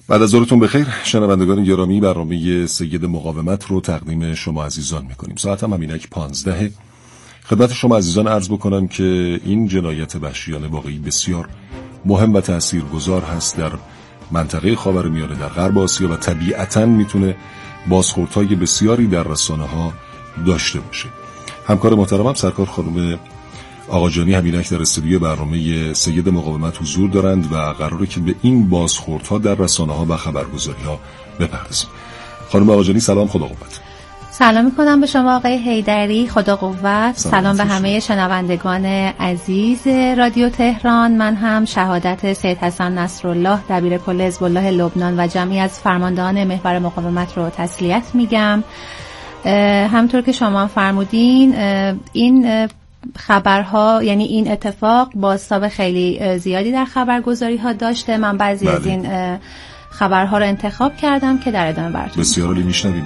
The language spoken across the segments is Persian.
بعد از ظهرتون بخیر شنوندگان گرامی، برنامه سید مقاومت رو تقدیم شما عزیزان میکنیم. ساعت هم همینک 15. خدمت شما عزیزان عرض بکنم که این جنایت وحشیانه واقعی بسیار مهم و تاثیرگذار هست در منطقه خاورمیانه، در غرب آسیا، و طبیعتاً میتونه بازخوردهای بسیاری در رسانه‌ها داشته باشه. همکار محترمم سرکار خانم آقاجانی همینک در استودیو برنامه سید مقاومت حضور دارند و قراره که به این بازخوردها در رسانه‌ها و خبرگزاری‌ها بپردازیم. خانم آقاجانی سلام، خدا قوت. سلام میکنم به شما آقای حیدری، خدا قوت. سلام به همه شنوندگان عزیز رادیو تهران. من هم شهادت سید حسن نصرالله دبیر کل حزب الله لبنان و جمعی از فرماندهان محور مقاومت رو تسلیت میگم. همطور که شما فرمودین این خبرها، یعنی این اتفاق بازتاب خیلی زیادی در خبرگزاری ها داشته. من بعضی از این خبرها رو انتخاب کردم که در ادامه براتون بسیار عالی میشنویم.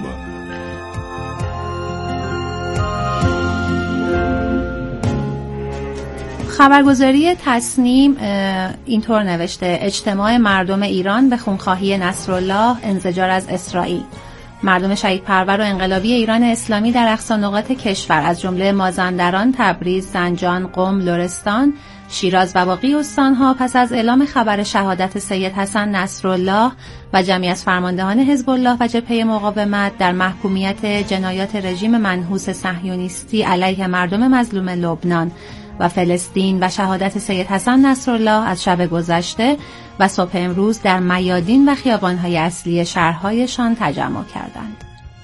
خبرگزاری تصنیم اینطور نوشته: اجتماع مردم ایران به خونخواهی نصرالله، انزجار از اسرائیل. مردم شهیدپرور و انقلابی ایران اسلامی در اقصا نقاط کشور از جمله مازندران، تبریز، زنجان، قم، لرستان، شیراز و باقی استانها پس از اعلام خبر شهادت سید حسن نصرالله و جمعی از فرماندهان حزب الله و جبهه مقاومت در محکومیت جنایات رژیم منحوس صهیونیستی علیه مردم مظلوم لبنان و فلسطین و شهادت سید حسن نصرالله از شب گذشته و صبح امروز در میادین و خیابان‌های اصلی شهرهایشان تجمع کردند.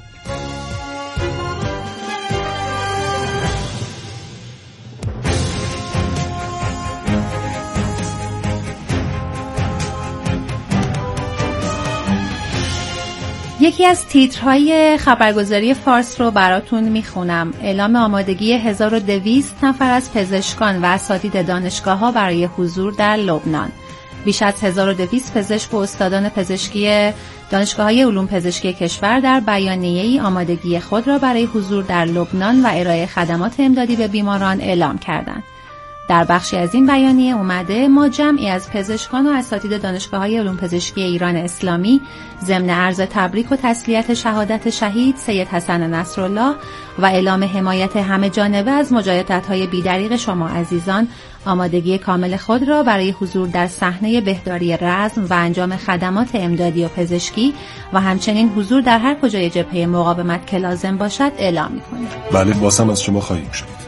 یکی از تیترهای خبرگزاری فارس رو براتون میخونم. اعلام آمادگی 1200 نفر از پزشکان و اساتید دانشگاه‌ها برای حضور در لبنان. بیش از 1200 پزشک و استادان پزشکی دانشگاه‌های علوم پزشکی کشور در بیانیه‌ای آمادگی خود را برای حضور در لبنان و ارائه خدمات امدادی به بیماران اعلام کردند. در بخشی از این بیانیه اومده: ما جمعی از پزشکان و اساتید دانشگاه‌های علوم پزشکی ایران اسلامی ضمن عرض تبریک و تسلیت شهادت شهید سید حسن نصرالله و اعلام حمایت همه جانبه از مجاهدت‌های بی‌دریغ شما عزیزان، آمادگی کامل خود را برای حضور در صحنه بهداری رزم و انجام خدمات امدادی و پزشکی و همچنین حضور در هر کجای جبهه مقاومت که لازم باشد اعلام می‌کنیم. بله، بازم از شما خواهیم شد.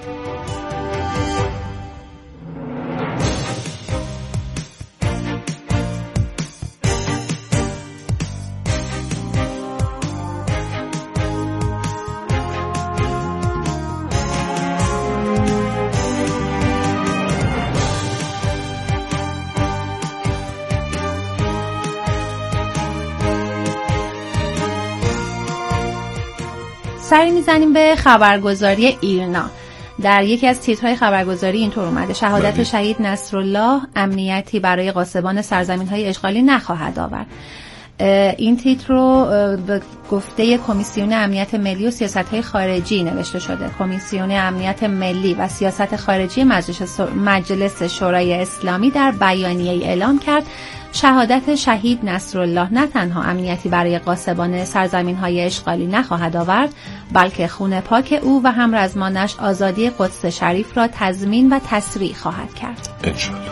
سری میزنیم به خبرگزاری ایرنا. در یکی از تیترهای خبرگزاری اینطور اومده: شهادت شهید نصرالله امنیتی برای غاصبان سرزمین‌های اشغالی نخواهد آورد. این تیتر رو به گفته کمیسیون امنیت ملی و سیاست‌های خارجی نوشته شده. کمیسیون امنیت ملی و سیاست خارجی مجلس شورای اسلامی در بیانیه‌ای اعلام کرد شهادت شهید نصرالله نه تنها امنیتی برای غاصبان سرزمین‌های اشغالی نخواهد آورد، بلکه خون پاک او و همرزمانش آزادی قدس شریف را تضمین و تسریع خواهد کرد. انشالله.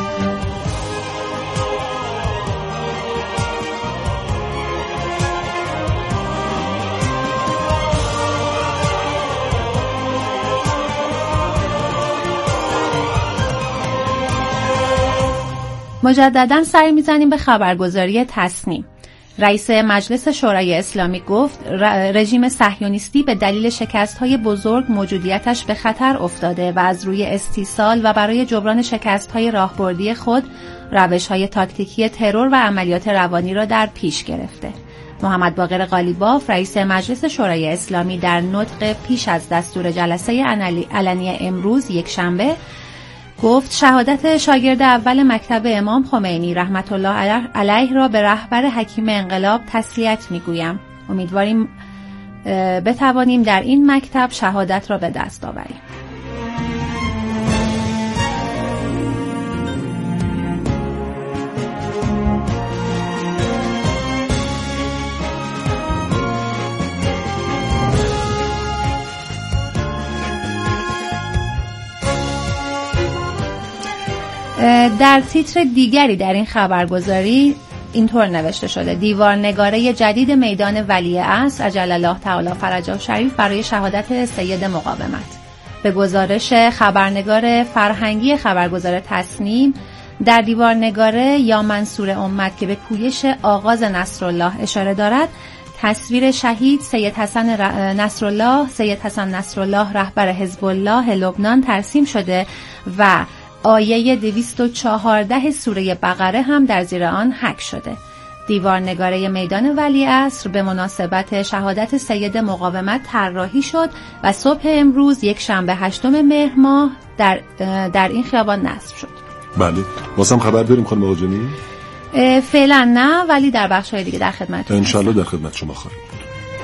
مجدداً سری میزنیم به خبرگزاری تصنیم. رئیس مجلس شورای اسلامی گفت رژیم صهیونیستی به دلیل شکست‌های بزرگ موجودیتش به خطر افتاده و از روی استیصال و برای جبران شکست‌های راهبردی خود روش‌های تاکتیکی ترور و عملیات روانی را در پیش گرفته. محمد باقر قالیباف رئیس مجلس شورای اسلامی در نطق پیش از دستور جلسه علنی امروز یکشنبه گفت شهادت شاگرد اول مکتب امام خمینی رحمت الله علیه را به رهبر حکیم انقلاب تسلیت میگویم. امیدواریم بتوانیم در این مکتب شهادت را به دست آوریم. در تیتر دیگری در این خبرگزاری اینطور نوشته شده: دیوارنگاره جدید میدان ولیعصر عجل الله تعالی فرجه شریف برای شهادت سید مقاومت. به گزارش خبرنگار فرهنگی خبرگزار تصنیم، در دیوارنگاره یا منصور امت که به پویش آغاز نصرالله اشاره دارد، تصویر شهید سید حسن نصرالله رهبر حزب الله لبنان ترسیم شده و آیه 214 سوره بقره هم در زیر آن حک شده. دیوارنگاره میدان ولیعصر به مناسبت شهادت سید مقاومت طراحی شد و صبح امروز یک شنبه 8 مهر ماه در این خیابان نصب شد. بله، واسم خبر داریم خانم آقاجانی؟ فعلا نه، ولی در بخش‌های دیگه در خدمتتون انشالله در خدمت شما خواهیم بود.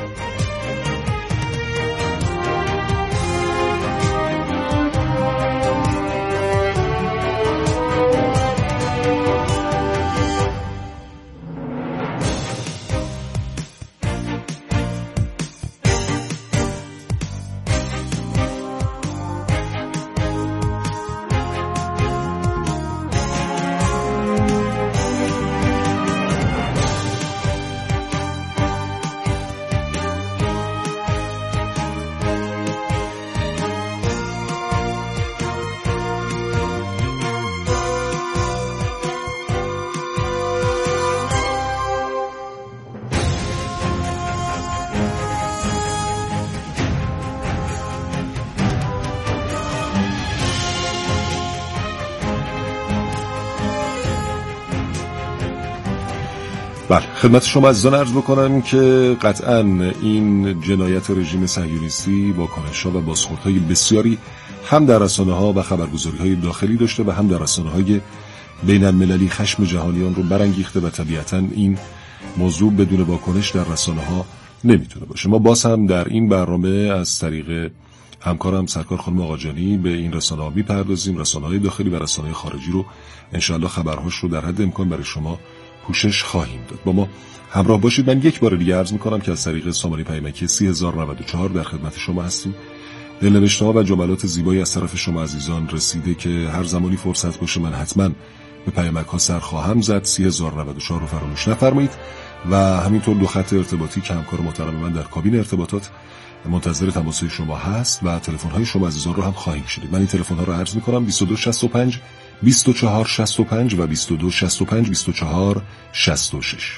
بله، خدمت شما عزیزان عرض بکنم که قطعاً این جنایت رژیم صهیونیستی واکنش‌ها و بازخوردهای بسیاری هم در رسانه‌ها و خبرگزاری‌های داخلی داشته و هم در رسانه‌های بین‌المللی خشم جهانیان رو برانگیخته و طبیعتاً این موضوع بدون واکنش در رسانه‌ها نمیتونه باشه. ما باز هم در این برنامه از طریق همکارم سرکار خانم آقاجانی به این رسانه‌ها می‌پردازیم، رسانه‌های داخلی و رسانه‌های خارجی رو انشاءالله خبرهاش رو در حد امکان برای شما پوشش خواهیم داد. با ما همراه باشید. من یک بار دیگه عرض میکنم که از طریق سامانه پیامکی 3094 در خدمت شما هستیم. دلنوشته‌ها و جملات زیبایی از طرف شما عزیزان رسیده که هر زمانی فرصت باشه من حتما به پیامک‌ها سر خواهم زد. 3094 رو فراموش نفرمایید و همینطور دو خط ارتباطی که همکار محترم من در کابین ارتباطات منتظر تماس شما هست و تلفن‌های شما عزیزان رو هم خواهیم شنید. من این تلفن‌ها رو عرض می‌کنم: 2265 2465 و 2265 2466.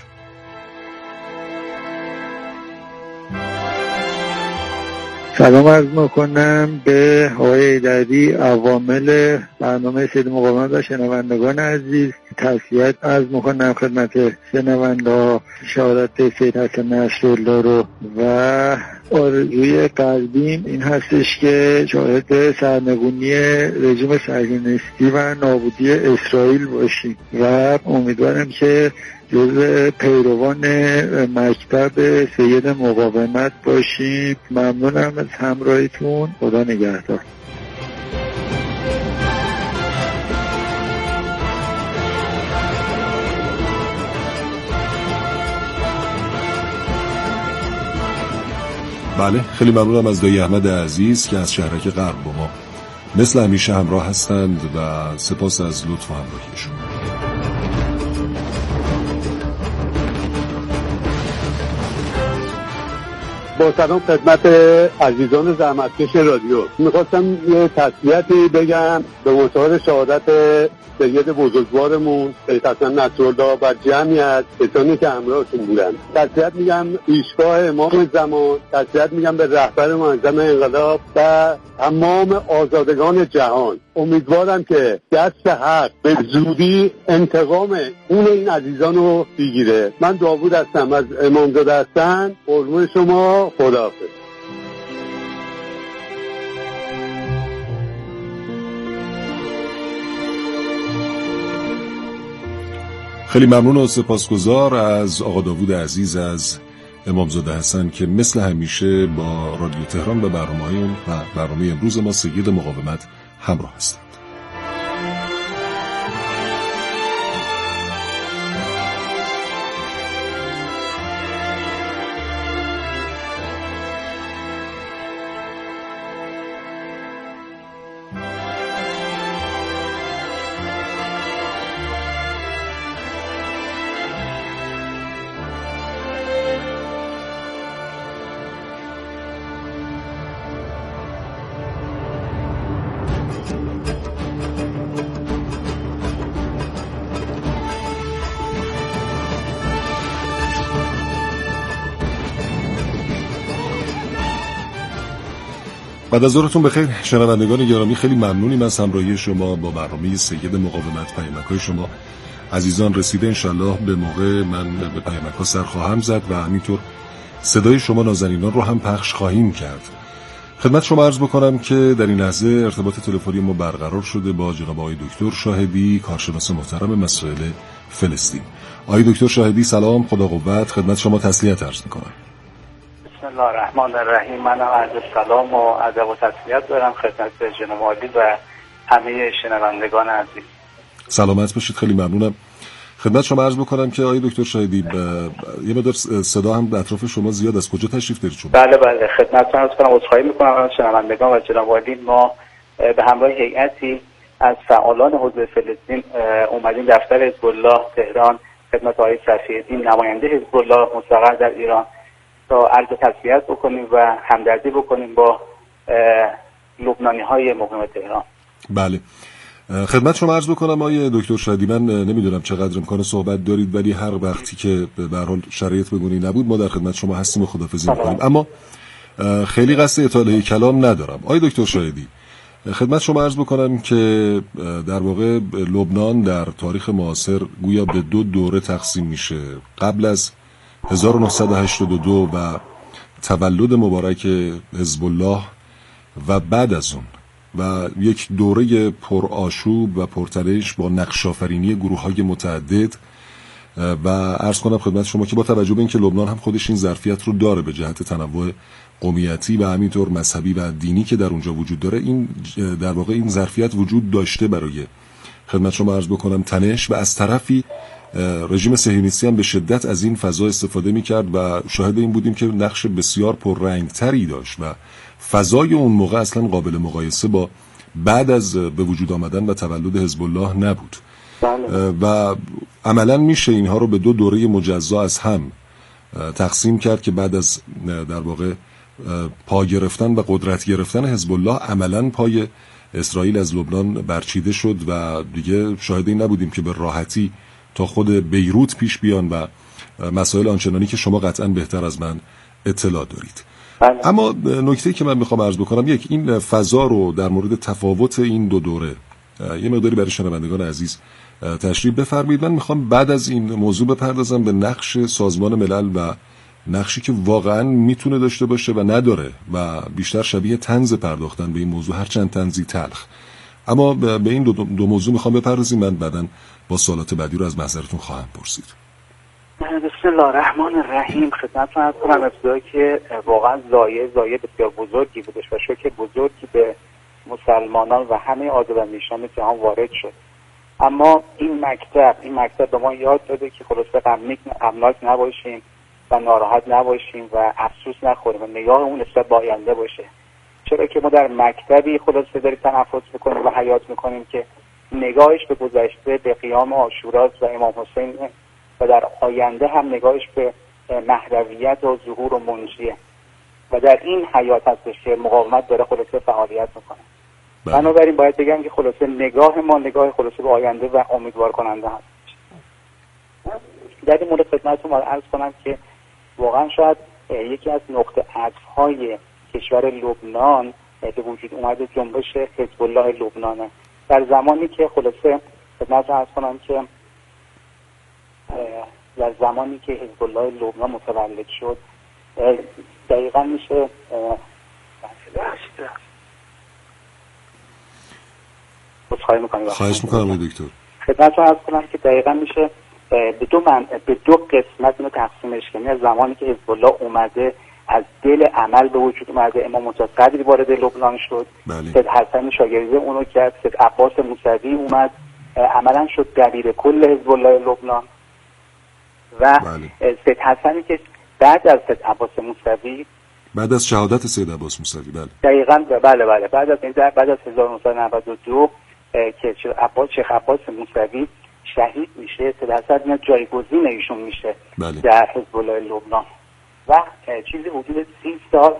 سلام عرض میکنم به آقای ایدری، عوامل برنامه سید مقاومت و شنوندگان عزیز. تسلیت عرض میکنم خدمت شنونده شهادت سید حسن نصرالله رو و آرزوی قلبیم این هستش که شاهد سرنگونی رژیم صهیونیستی و نابودی اسرائیل باشیم و امیدوارم که جزء پیروان مکتب سید مقاومت باشیم. ممنونم از همراهیتون. خدا نگهدار. بله، خیلی ممنونم از دایی احمد عزیز که از شهرک غرب با ما مثل همیشه همراه هستند و سپاس از لطف و همراهیشون. با سلام خدمت عزیزان زحمتکش رادیو. میخواستم یه تسلیتی بگم به مناسبت شهادت سید بزرگوارمون سید حسن نصرالله و جمعی از کسانی که همراهشون بودن. تسلیت میگم ایشگاه امام زمان، تسلیت میگم به رهبر معظم انقلاب و تمام آزادگان جهان. امیدوارم که دست حق به زودی انتقام اون این عزیزان رو بگیره. من داوود هستم از امامزاده حسن. قربون شما، خداحافظ. خیلی ممنون و سپاسگزار از آقا داوود عزیز از امامزاده حسن که مثل همیشه با رادیو تهران و برنامه امروز ما سید مقاومت همراه هستند. بعد از ظهرتون بخیر شنوندگان گرامی، خیلی ممنونیم از همراهی شما با برنامه سید مقاومت. پیامک‌های شما عزیزان رسیده، انشالله به موقع من به پیامک‌ها سر خواهم زد و همینطور صدای شما نازنینان رو هم پخش خواهیم کرد. خدمت شما عرض بکنم که در این لحظه ارتباط تلفنی ما برقرار شده با جناب آقای دکتر شاهدی، کارشناس محترم مسائل فلسطین. آقای دکتر شاهدی سلام، خدا قوت، خدمت شما تسلیت عرض می‌کنم. بسم الله الرحمن الرحیم. من عرض سلام و ادب و تسلیت دارم خدمت جناب عالی و همه شنوندگان عزیز. سلامت باشید، خیلی ممنونم. خدمت شما عرض بکنم که آقای دکتر شاهدی یه مقدار صدا هم اطراف شما زیاد، از کجا تشریف دارید شما؟ بله خدمتتون عرض کنم، عذرخواهی میکنم از شنوندگان و جناب عالی. ما به همراه هیئتی از فعالان حوزه فلسطین اومدیم دفتر حزب الله تهران خدمت آقای صفی‌الدین نماینده حزب الله مستقر در ایران تا عرض تسلیت بکنیم و همدردی بکنیم با لبنانی‌های مقیم تهران. بله خدمت شما عرض بکنم آقای دکتر شاهدی، من نمیدونم چقدر امکان صحبت دارید، ولی هر وقتی که به هر حال شرایط بگونی نبود ما در خدمت شما هستیم و خداحافظی می‌کنیم، اما خیلی قصد اطاله کلام ندارم. آقای دکتر شاهدی خدمت شما عرض بکنم که در واقع لبنان در تاریخ معاصر گویا به دو دوره تقسیم میشه، قبل از 1982 و تولد مبارک حزب الله و بعد از اون، و یک دوره پرآشوب و پرتلش با نقش‌آفرینی گروه‌های متعدد. و عرض کنم خدمت شما که با توجه به اینکه لبنان هم خودش این ظرفیت رو داره به جهت تنوع قومیتی و همینطور مذهبی و دینی که در اونجا وجود داره، این در واقع این ظرفیت وجود داشته برای خدمت شما عرض بکنم تنش، و از طرفی رژیم صهیونیستی هم به شدت از این فضا استفاده می‌کرد و شاهد این بودیم که نقش بسیار پررنگ‌تری داشت و فضای اون موقع اصلا قابل مقایسه با بعد از به وجود آمدن و تولد حزب الله نبود. و عملا میشه اینها رو به دو دوره مجزا از هم تقسیم کرد که بعد از در واقع پا گرفتن و قدرت گرفتن حزب الله عملا پای اسرائیل از لبنان برچیده شد و دیگه شاهد این نبودیم که به راحتی تا خود بیروت پیش بیان و مسائل آنچنانی که شما قطعا بهتر از من اطلاع دارید. اما نکته‌ای که من میخوام عرض بکنم، یک این فضا رو در مورد تفاوت این دو دوره یه مقداری برای شنوندگان عزیز تشریح بفرمایید. من میخوام بعد از این موضوع بپردازم به نقش سازمان ملل و نقشی که واقعا میتونه داشته باشه و نداره و بیشتر شبیه طنز پرداختن به این موضوع، هرچند طنزی تلخ. اما به این دو موضوع میخوام بپردازیم، من بعداً با سوالات بعدی رو از محضرتون خواهم پرسید. بسم الله الرحمن الرحیم. خدمتتون عرض کنم ابتدا که واقعا زایه بسیار بزرگی بودش و شوک بزرگی به مسلمانان و همه آزاداندیشان جهان وارد شد. اما این مکتب به ما یاد داده که خلاصه غمناک نباشیم و ناراحت نباشیم و افسوس نخوریم و نگاه اون نسبت به آینده باشه، چرا که ما در مکتبی خلاصه داریم تنفس میکنیم و حیات میکنیم که نگاهش به گذشته به قیام عاشورا و امام حسین و در آینده هم نگاهش به مهدویت و ظهور و منجیه و در این حیات هستش که مقاومت داره خلاصه فعالیت میکنه. بنابراین باید بگم که خلاصه نگاه ما نگاه خلاصه به آینده و امیدوار کننده هست. در این مورد خدمتتون عرض کنم که واقعا شاید یکی از نقطه عطف‌های کشور لبنان به وجود اومده جنبش حزب الله لبنانه. در زمانی که خلاصه خدمتتون عرض کنم که در زمانی که حزب الله لبنان متولد شد، دقیقاً میشه خواهش میکنم دکتر. خدمتتون عرض کنم که دقیقاً میشه به دو قسمت اینو تقسیمش کنیم. از زمانی که حزب الله اومده از دل عمل به وجود اومده، امام موسی قدری وارد لبنان شد، سید حسن شاگرده اونو کرد، سید عباس موسوی اومد عملاً شد دبیر کل حزب الله لبنان و سید حسنی که بعد از سید عباس موسوی، بعد از شهادت سید عباس موسوی، دقیقاً بعد از 1992 که شیخ عباس موسوی شهید میشه، سید حسن میاد جایگزین ایشون میشه در حزب الله لبنان و چیزی حدود 30 سال.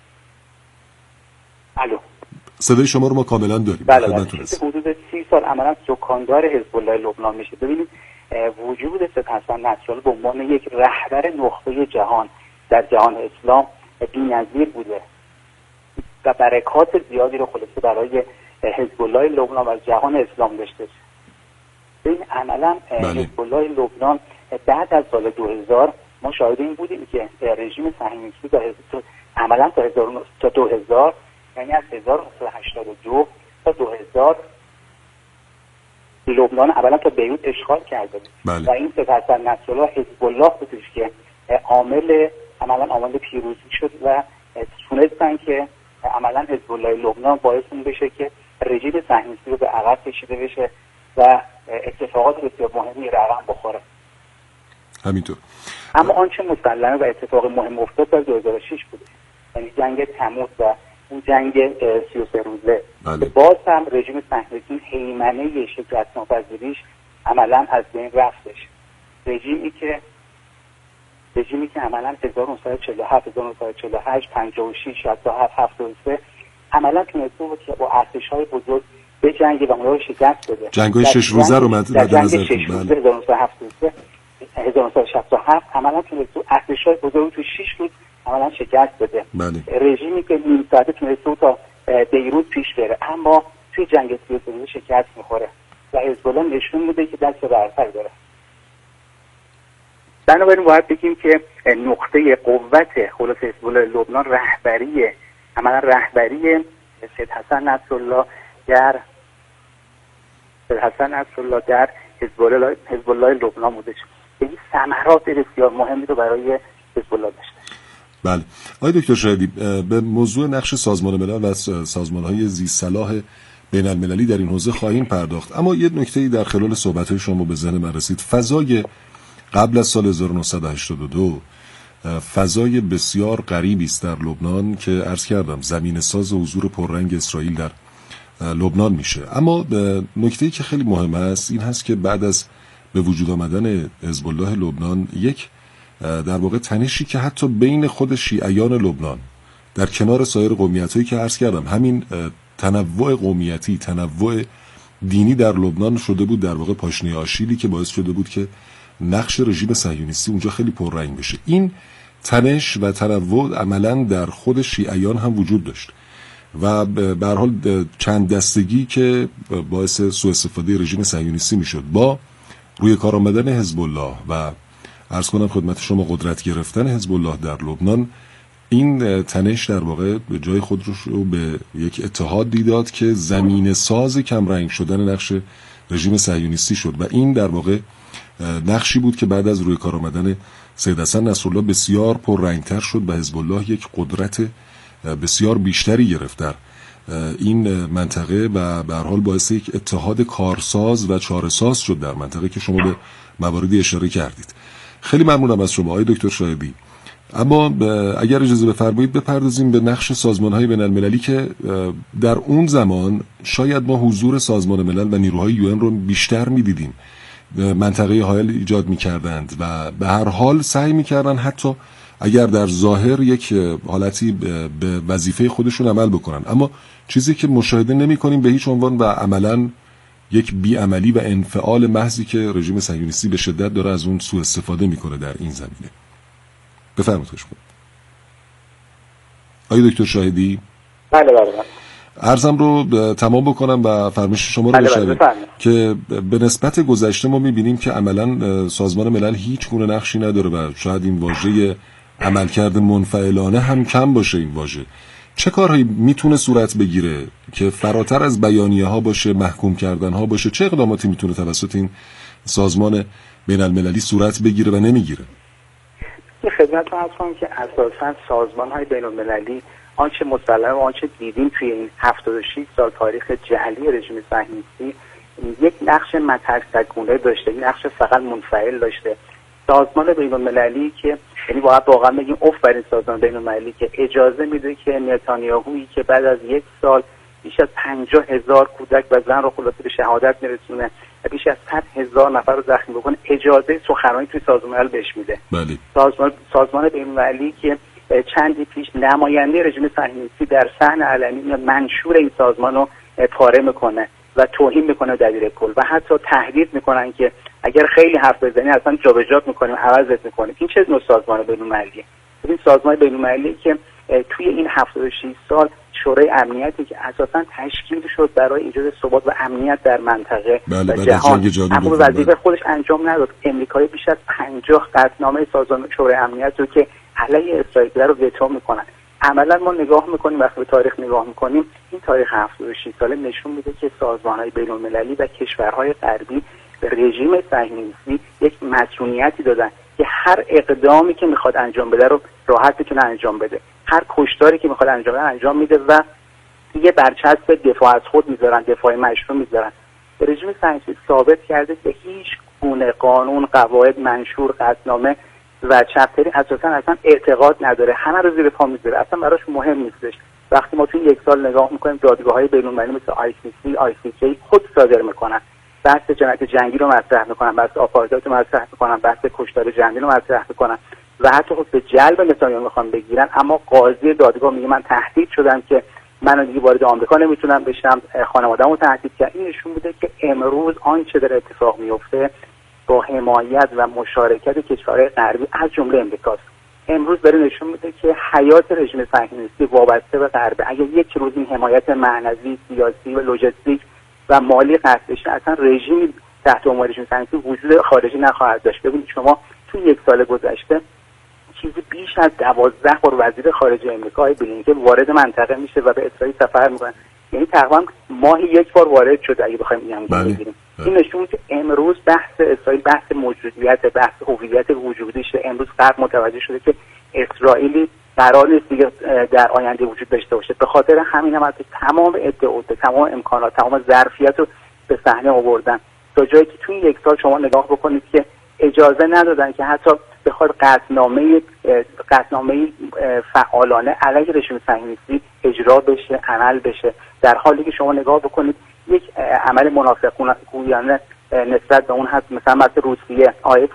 الو صدای شما رو ما کاملا داریم. چیزی حدود 30 سال عملا سکاندار حزب الله لبنان میشه. ببینید وجود سید حسن نصرالله به عنوان یک رهبر نخبه جهان در جهان اسلام بی‌نظیر بوده و برکات زیادی رو خلاصه برای حزب الله لبنان و جهان اسلام داشته. این عملا حزب الله لبنان بعد از سال 2000 ما شاهد این بودیم که رژیم صهیونیستی عملا تا 2000 یعنی از 1982 تا 2000 لبنان اولا تا بیروت اشغال کرده بود. و این سپه حسن نصرالله حزب الله بودش که عملا پیروزی شد و تونستن که عملا حزب الله لبنان باعث این بشه که رژیم صهیونیستی رو به عقب کشیده بشه و اتفاقات بسیار مهمی رقم بخوره. همینطور. اما آنچه مسلمه و اتفاق مهم افتاد در 2006 بود، یعنی جنگ تموز و اون جنگ 33 روزه. باز هم رژیم صهیونیستی هیمنه شکست ناپذیریش عملا از بین رفتش. رژیمی که عملا 1947 1948 56 67 73 عملا تونسته بود که با ارتش‌های بزرگ به جنگ و اونها رو شکست بده. جنگ‌های 6 روزه رو مد نظر کنید. 1967 عملا تونسته ارتش‌های بزرگ تو 6 روز عملا شکست بده. رژیمی که نیم ساعته تونسته تا بیروت پیش بره، اما توی جنگ 33 روزه شکست می‌خوره و حزب الله نشون میده که دست برتر داره. بنابراین باید بگیم که نقطه قوت خلاص حزب الله لبنان رهبری سید حسن نصرالله در حزب الله لبنان بوده. این ثمرات بسیار مهمی رو برای حزب الله داشته. بله. آقای دکتر شاهدی، به موضوع نقش سازمان ملل و سازمان‌های ذی‌صلاح بین‌المللی در این حوزه خواهیم پرداخت، اما یه نکته‌ای در خلال صحبت‌های شما به ذهن من رسید. فضای قبل از سال 1982 فضای بسیار غریبی است در لبنان که عرض کردم زمین ساز حضور پررنگ اسرائیل در لبنان میشه. اما نکته‌ای که خیلی مهم است این هست که بعد از به وجود آمدن حزب الله لبنان یک در واقع تنشی که حتی بین خود شیعیان لبنان در کنار سایر قومیت‌هایی که عرض کردم همین تنوع قومیتی، تنوع دینی در لبنان شده بود در واقع پاشنه آشیلی که باعث شده بود که نقش رژیم صهیونیستی اونجا خیلی پررنگ بشه. این تنش و تنوع عملاً در خود شیعیان هم وجود داشت و به هر حال چند دستگی که باعث سوء استفاده رژیم صهیونیستی میشد با روی کار آمدن حزب الله و عرض کنم خدمت شما قدرت گرفتن حزب الله در لبنان، این تنش در واقع به جای خود رو به یک اتحاد داد که زمین ساز کم رنگ شدن نقش رژیم صهیونیستی شد و این در واقع نقشی بود که بعد از روی کار آمدن سید حسن نصرالله بسیار پررنگتر شد و حزب الله یک قدرت بسیار بیشتری گرفت در این منطقه و به هر حال باعث یک اتحاد کارساز و چاره‌ساز شد در منطقه که شما به مواردی اشاره کردید. خیلی ممنونم از شما آقای دکتر شایبی. اما اگر اجازه بفرمایید بپردازیم به نقش سازمان‌های بین‌المللی که در اون زمان شاید ما حضور سازمان ملل و نیروهای UN رو بیشتر می‌دیدیم. منطقه حائل ایجاد می‌کردند و به هر حال سعی می‌کردن حتی اگر در ظاهر یک حالتی به وظیفه خودشون عمل بکنن، اما چیزی که مشاهده نمی‌کنیم به هیچ عنوان و عملاً یک بی‌عملی و انفعال محضی که رژیم صهیونیستی به شدت داره از اون سوء استفاده می‌کنه در این زمینه. بفرمایید خوش کنید. آقای دکتر شاهدی؟ بله. عرضم رو تمام بکنم و فرمایش شما رو بشنویم که به نسبت گذشته ما می‌بینیم که عملاً سازمان ملل هیچ گونه نقشی نداره و شاید این واژه عملکرد منفعلانه هم کم باشه. این واژه چه کارهایی میتونه صورت بگیره که فراتر از بیانیه‌ها باشه، محکوم کردن‌ها باشه؟ چه اقداماتی میتونه توسط این سازمان بین‌المللی صورت بگیره و نمیگیره؟ خدمتتون عرض کنم که اساساً سازمان‌های بین‌المللی آنچه مسلمه و آنچه دیدیم توی این 76 سال تاریخ جعلی رژیم صهیونیستی یک نقش مترسک‌گونه داشته، این نقش فقط منفعل داشته. سازمان بین‌المللی که یعنی واقعا بگیم اوف بر این سازمان بین‌المللی که اجازه میده که نتانیاهویی که بعد از یک سال بیش از 50,000 کودک و زن رو خلاصه به شهادت میرسونه و بیش از 100,000 نفر رو زخمی بکنه، اجازه سخنرانی توی سازمان ملل بهش میده. بله. سازمان بین‌المللی که چندی پیش نماینده رژیم صهیونیستی در صحن علنی منشور این سازمان رو پاره میکنه و توهین میکنه دبیر کل و حتی تهدید میکنن که اگر خیلی حرف بزنی اصلا جابجات میکنیم، عوضت میکنیم. این چه نوع سازمان بین‌المللیه؟ این سازمان بین‌المللی که توی این 76 سال شورای امنیتی که اساساً تشکیل شد برای ایجاد ثبات و امنیت در منطقه و جهان، اما وظیفه خودش انجام نداد. امریکایی بیش از 50 قطعنامه سازمان شورای امنیت رو که علیه اسرائیل رو وتو میکنن. عملا ما نگاه میکنیم، وقتی به تاریخ نگاه میکنیم، این تاریخ 76 ساله نشون میده که سازمان‌های بین‌المللی و کشورهای غربی به رژیم صهیونیستی یک مسئولیتی دادن که هر اقدامی که میخواد انجام بده رو راحت بتونه انجام بده، هر کشتاری که میخواد انجام بده انجام میده و دیگه برچسب دفاع از خود میذارن، دفاع مشروع میذارن. رژیم صهیونیستی ثابت کرده که هیچ گونه قانون، قواعد، منشور، قطعنامه و چپتری اصلا اعتقاد نداره، همه رو زیر پا میذاره، اصلا براش مهم نیستش. وقتی ما توی یک سال نگاه میکنیم دادگاه‌های بین‌المللی مثل ICC، ICJ خود صادر میکنن، بحث جنایت جنگی رو مطرح میکنن، بحث آپارتاید رو مطرح میکنن، بحث کشتار جمعی رو مطرح میکنن و حتی خود به جلب نتانیاهو میخوان بگیرن، اما قاضی دادگاه میگه من تهدید شدم که من دیگه وارد آمریکا نمیتونم بشم، خانواده‌مو تهدید کرد. این نشون میده که امروز آنچه داره اتفاق میفته با حمایت و مشارکت کشورهای غربی از جمله امریکاست. امروز داره نشون میده که حیات رژیم صهیونیستی وابسته به غرب. اگر یک روز این حمایت معنوی، سیاسی و لوجستیک و مالی قطع بشه، اصلا رژیم تحت عنوان رژیم صهیونیستی وجود خارجی نخواهد داشت. ببینید شما تو یک سال گذشته چیزی بیش از 12 بار وزیر خارجه آمریکا بلینکن وارد منطقه میشه و به اسرائیل سفر میکنه، یعنی تقریبا ماهی یک بار وارد شده اگه بخوایم اینم بگیریم. این نشون میده که امروز بحث اسرائیل بحث موجودیت، بحث هویت وجودیشه. امروز غرب متوجه شده که اسرائیلی قرار نیست دیگه در آینده وجود داشته باشه. به خاطر همین هم تمام ادعاات، تمام امکانات، تمام ظرفیت رو به صحنه آوردن، تا جایی که توی یک سال شما نگاه بکنید که اجازه ندادن که حتی بخواد قطعنامه فعالانه علیه رژیم صهیونیستی اجرا بشه، عمل بشه، در حالی که شما نگاه بکنید یک عمل منافقانه نسبت به اون هست، مثلا روسیه،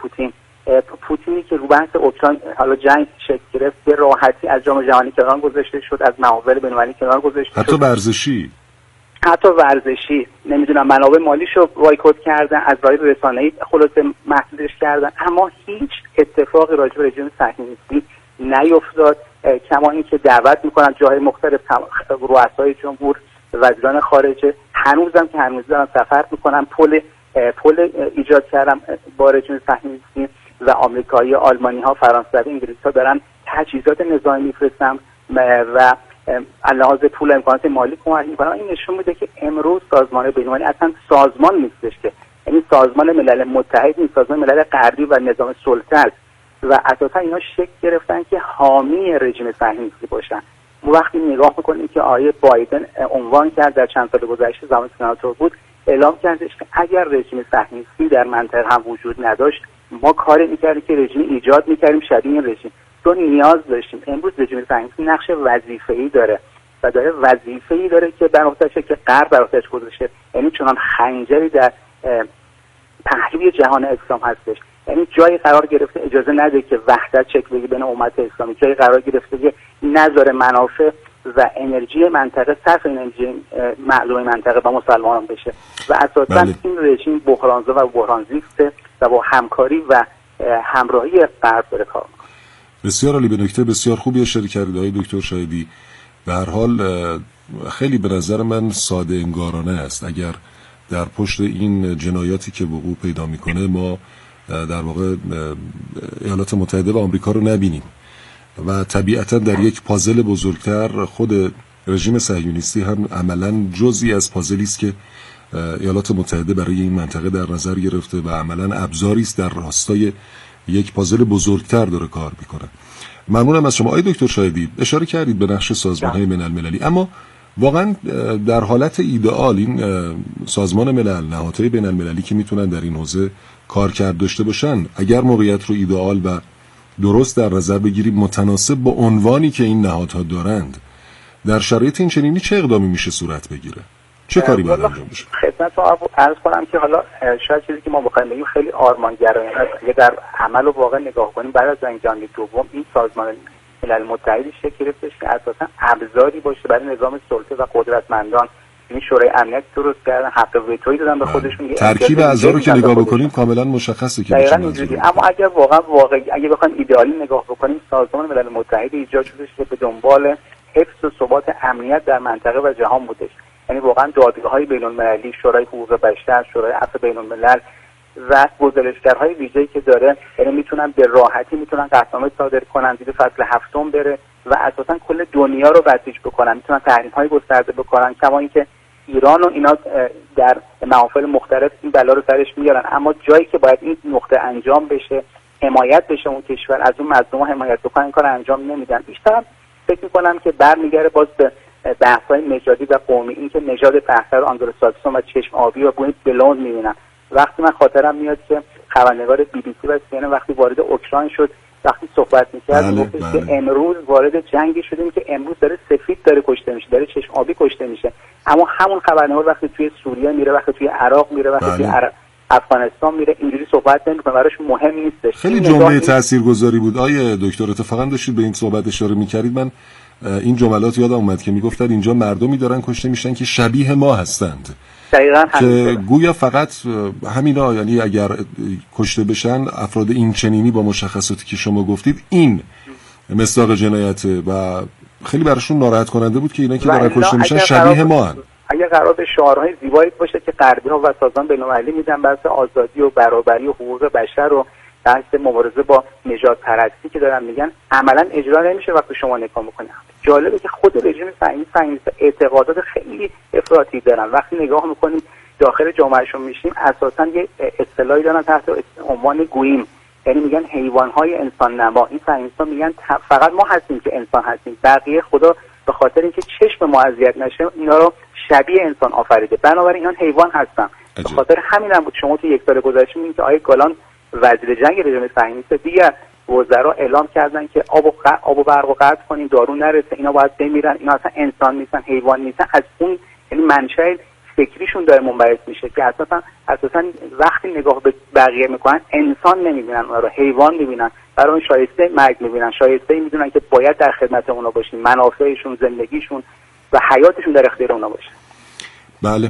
پوتینی که رو بحث اوکراین حالا جنگ شکل گرفت به راحتی از جام جهانی کنار گذاشته شد، از محافل بین‌المللی کنار گذاشته شد، حتی ورزشی نمیدونم منابع مالیشو بایکوت کردن، از راه رسانه‌ای خلاصه محدودش کردن، اما هیچ اتفاقی راجع به رژیم صهیونیستی نیفتاد. کما اینکه دعوت میکنن جاهای مختلف، رؤسای جمهور، وزیران خارجه، هنوزم که هنوز دارن سفر میکنن، پل ایجاد کردن با رژیم صهیونیستی و آمریکایی، آلمانی‌ها، فرانسوی، انگلیس‌ها دارن تجهیزات نظامی میفرستن و علاوه پول امکانات مالی کمک میکنن. این نشون میده که امروز سازمان بین‌المللی اصلا سازمان نیستش، که یعنی سازمان ملل متحد نیست، سازمان ملل غربی و نظام سلطه است و اساسا اینا شکل گرفتن که حامی رژیم صهیونیستی باشن. ما وقتی نگاه میکنیم که آیه بایدن عنوان کرد در چند سال گذشته زمان سناتور بود، اعلام کردش که اگر رژیم صهیونیستی در منطقه هم وجود نداشت ما کاری میکردیم که رژیم ایجاد میکردیم شبیه این رژیم، چون نیاز داشتیم. امروز رژیم صهیونیستی نقش وظیفه‌ای داره و داره وظیفه‌ای داره که بر عهده‌اش که غرب بر عهده‌اش گذاشته، یعنی چنان خنجری در پهلوی جهان اسلام هستش، یعنی جایی قرار گرفته اجازه نده که وحدت شکل بگیره بین امت اسلامی، جایی قرار گرفته که نذاره منافع و انرژی منطقه صرف انرژی معلوم منطقه با مسلمانان بشه و اساساً این رژیم بحرانزا و بحرانزیسته و با همکاری و همراهی غرب داره کار میکنه. بسیار عالی، به نکته بسیار خوبی اشاره کردید آقای دکتر شاهدی. به هر حال خیلی به نظر من ساده انگارانه است اگر در پشت این جنایاتی که وقوع پیدا میکنه ما در واقع ایالات متحده و آمریکا رو نبینیم و طبیعتا در یک پازل بزرگتر خود رژیم صهیونیستی هم عملاً جزئی از پازلی است که ایالات متحده برای این منطقه در نظر گرفته و عملاً ابزاری است در راستای یک پازل بزرگتر داره کار میکنه. ممنونم از شما آقای دکتر شاهدی. اشاره کردید به نقش سازمان‌های بین‌المللی، اما واقعا در حالت ایدئال این سازمان ملل، نهادهای بین‌المللی که میتونن در این حوزه کارکرد داشته باشن، اگر موقعیت رو ایدئال و درست در نظر بگیریم متناسب با عنوانی که این نهادها دارند، در شرایط این چنینی چه اقدامی میشه صورت بگیره؟ چه کاری باید انجام بشه؟ خدمتتون عرض کنم که حالا شاید چیزی که ما بخوایم بگیم خیلی آرمانگرایانه است. اگه در عمل و واقع نگاه کنیم، بعد از جنگ جهانی دوم این سازمان ملل متحد شکل گرفتش که اساسا ابزاری باشه برای نظام سلطه و قدرتمندان یعنی شورای امنیت درست کردن، حق وتویی دادن به خودشون. ترکیب اعضا رو که نگاه بکنیم کاملا مشخصه که دقیقاً اینجوری. اما اگر واقعی اگه بخوایم ایدئالی نگاه بکنیم، سازمان ملل متحد ایجاد شده که به دنبال حفظ و ثبات امنیت در منطقه و جهان بودش. یعنی واقعا دادگاه‌های بین‌المللی، شورای حقوق بشر، شورای عفو بین‌الملل و گزارشگرهای ویژه‌ای که داره، یعنی میتونن به راحتی قطعنامه صادر کنن، زیر فصل هفتم بره و اساسا کل دنیا رو بسیج بکنن، میتونن تحریم‌های گسترده بکنن. کما اینکه ایران و اینا در محافل مختلف این بلا رو سرش میارن، اما جایی که باید این نقطه انجام بشه، حمایت بشه اون کشور، از اون مظلوم‌ها حمایت بکنن، این کار انجام نمیدن. بیشتر فکر می‌کنم که برمیگره باز به بحث‌های نژادی و قومی، این که نژاد پهتر آنگلوساکسون و چشم آبی و بوی بلوند می‌بینن. وقتی من خاطرم میاد که خبرنگار BBC و CNN وقتی وارد اوکراین شد، وقتی صحبت می‌کرد گفت که امروز وارد جنگی شدیم که امروز داره سفید داره کشته میشه، داره چشم آبی کشته میشه. اما همون خبرنگار وقتی توی سوریه میره، وقتی توی عراق میره، وقتی توی افغانستان میره، اینجوری صحبت نمی‌کنه، براش مهم نیستش. خیلی جمله تاثیرگذاری بود. آیه دکتر اتفاقا داشتید به این صحبت اشاره می‌کردید، من این جملات یادم اومد که میگفتن اینجا مردمی دارن کشته میشن که شبیه ما هستند. دقیقاً که گویا فقط همینا، یعنی اگر کشته بشن افراد این چنینی با مشخصاتی که شما گفتید، این مصداق جنایته و خیلی براشون ناراحت کننده بود که اینا که دارن کشته میشن شبیه ما هستند. اگر قرار به شعارهای زیبایی باشه که غربی‌ها و سازمان بین‌المللی میدن، بحث آزادی و برابری و حقوق بشر و بحث مبارزه با نژاد پرستی که دارن میگن، عملا اجرا نمیشه. وقتی شما نگاه میکنید، جالبه که خود رژیم صهیونیست اعتقادات خیلی افراطی دارن. وقتی نگاه میکنیم داخل جامعهشون میشیم، اساسا یه اصطلاحی دارن تحت عنوان گوییم، یعنی میگن حیوان‌های انسان نما. این صهیونیست‌ها میگن فقط ما هستیم که انسان هستیم، بقیه خدا به خاطر اینکه چشم ما اذیت نشه اینا رو شبیه انسان آفریده، بنابراین اینا حیوان هستن. به خاطر همین هم بود شما تو یک سال گذشته می‌بینید که آقای گالان وزیر جنگ رژیم صهیونیست دیگر وزرا اعلام کردن که آب و برق رو قطع کنیم، دارو نرسه، اینا باید بمیرن، اینا اصلا انسان نیستن، حیوان نیستن. از اون یعنی منشأ فکریشون داره منبعث میشه که اساسا وقتی نگاه به بقیه میکنن انسان نمیبینن، اونا رو حیوان میبینن، برای شایسته مرگ میبینن، شایسته میدونن که باید در خدمت اونا باشیم، منافعشون، زندگیشون و حیاتشون در اختیار اونا باشه. بله،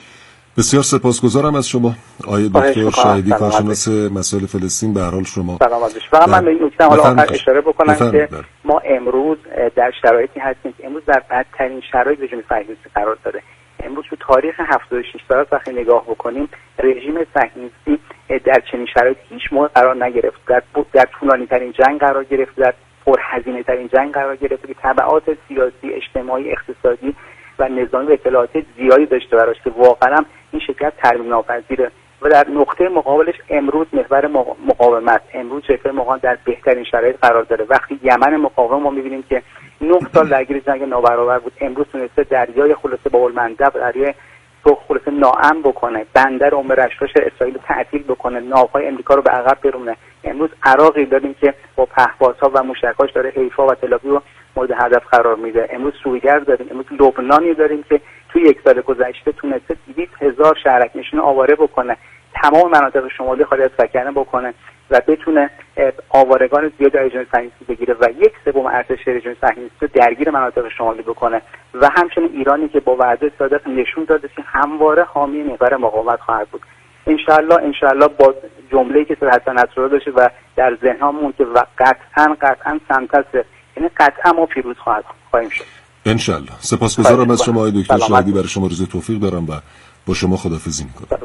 بسیار سپاسگزارم از شما آقای دکتر شاهدی، کارشناس مسائل فلسطین. به هر حال شما سلام عزیز. فقط من به این نکته حالا آخر اشاره بکنم که ما امروز در شرایطی هستیم که امروز در بدترین شرایط رژیم صهیونیستی قرار داره. امروز تو تاریخ 76 سال وقتی نگاه بکنیم، رژیم صهیونیستی در چنین شرایطی هیچ موقع قرار نگرفت. در طولانی ترین جنگ قرار گرفت، در پرهزینه ترین جنگ قرار گرفت که تبعات سیاسی، اجتماعی، اقتصادی و نظامی و اطلاعاتی زیادی داشته براش که واقعا این شکست ترمیم ناپذیره. و در نقطه مقابلش امروز محور مقاومت، امروز جبهه مقاومت در بهترین شرایط قرار داره. وقتی یمن مقاوم ما می‌بینیم که 9 سال درگیر جنگ نابرابر بود، امروز تونسته دریای خلاصه باب‌المندب، دریای سرخ خلاصه ناامن بکنه، بندر ام رشاش اسرائیل رو تعطیل بکنه، ناوهای امریکا رو به عقب برونه. امروز عراقی داریم که با پهپادها و موشک‌هاش داره حیفا و تل‌آویو رو مورد هدف قرار میده. امروز سوریه داریم، امروز لبنانی داریم که توی یک سال گذشته تونسته 200,000 شهرک نشین آواره بکنه، تمام مناطق شمالی خالی از سکنه بکنه و بتونه آوارگان زیاد در رژیم صهیونیستی بگیره و 1/3 ارتش رژیم صهیونیستی در مناطق شمالی بکنه. و همچنین ایرانی که با وعده صادق نشون داده که همواره حامی محور مقاومت خواهد بود. انشالله با جمله‌ای که حسن نصرالله داشته و در ذهنمون که قطعاً سمتسه، یعنی قطعاً ما پیروز خواهیم شد انشالله. سپاسگزارم از شما آقای دکتر شاهدی. برای شما روز توفیق دارم و با شما خداحافظی می‌کنم.